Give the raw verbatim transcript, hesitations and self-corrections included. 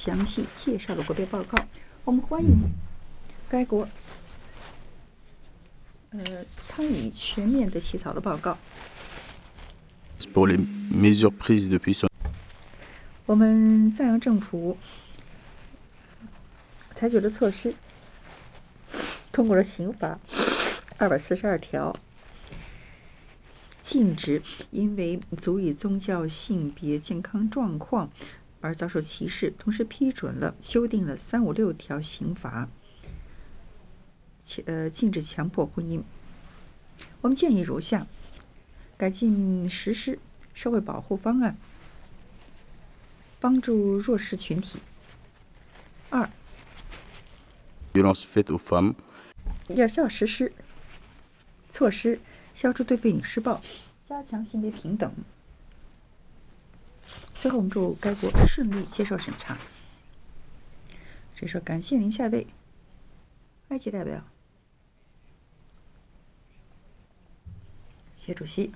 详细介绍了国别报告。我们欢迎该国呃参与全面的起草的报告。 pour les mesures prises depuis son 我们赞扬政府采取了措施，通过了刑法二百四十二条，禁止因为足以宗教、性别、健康状况而遭受歧视，同时批准了修订了三五六条刑法，呃，禁止强迫婚姻。我们建议如下：改进实施社会保护方案，帮助弱势群体。二， violence faite aux femmes 要要实施措施，消除对妇女施暴，加强性别平等。最后，我们祝该国顺利接受审查。所以说，感谢您。下一位，埃及代表，谢主席。